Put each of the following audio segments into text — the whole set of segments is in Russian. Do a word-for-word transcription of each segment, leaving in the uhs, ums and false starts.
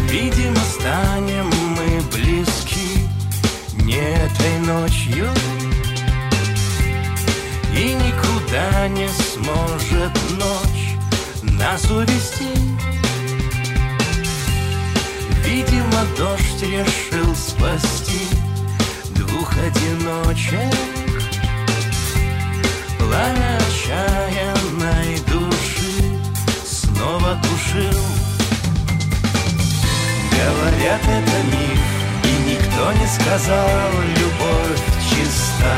Видимо, станем мы близки не этой ночью, и никуда не сможет ночь нас увести. Видимо, дождь решил спасти двух одиночек. Пламя отчаянной души снова тушил. Говорят, это миф, и никто не сказал, любовь чиста.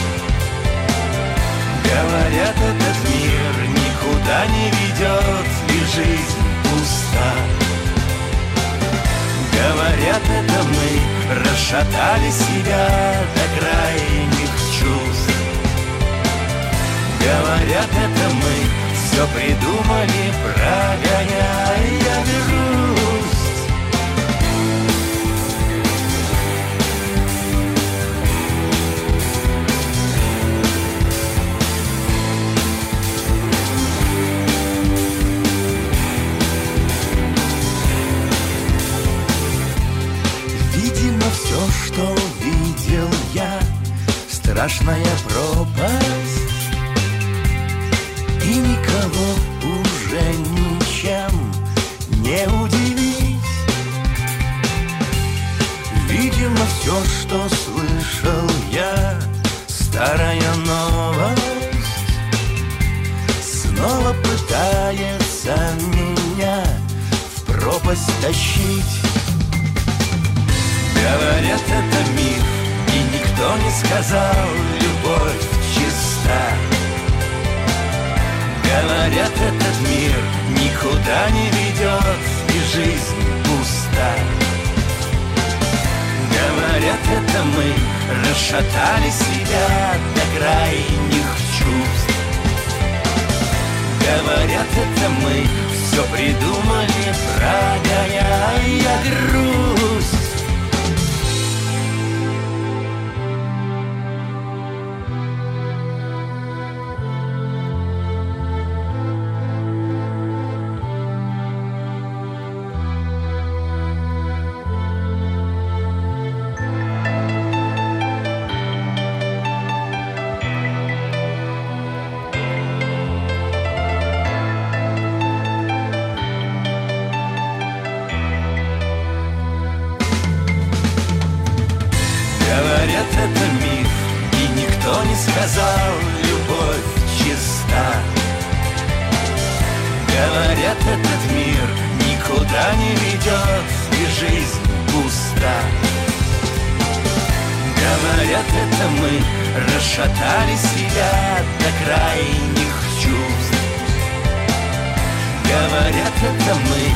Говорят, этот мир никуда не ведет, и жизнь пуста. Говорят, это мы расшатали себя до крайних чувств. Говорят, это мы все придумали, прогоняя грусть. Все, что видел я, страшная пропасть, и никого уже ничем не удивить. Видимо, все, что слышал я, старая новость, снова пытается меня в пропасть тащить. Говорят, это миф, и никто не сказал, любовь чиста. Говорят, этот мир никуда не ведет, и жизнь пуста. Говорят, это мы расшатали себя до крайних чувств. Говорят, это мы все придумали, прогоняя грусть. Говорят, это миф, и никто не сказал, любовь чиста. Говорят, этот мир никуда не ведет, и жизнь пуста. Говорят, это мы расшатали себя до крайних чувств. Говорят, это мы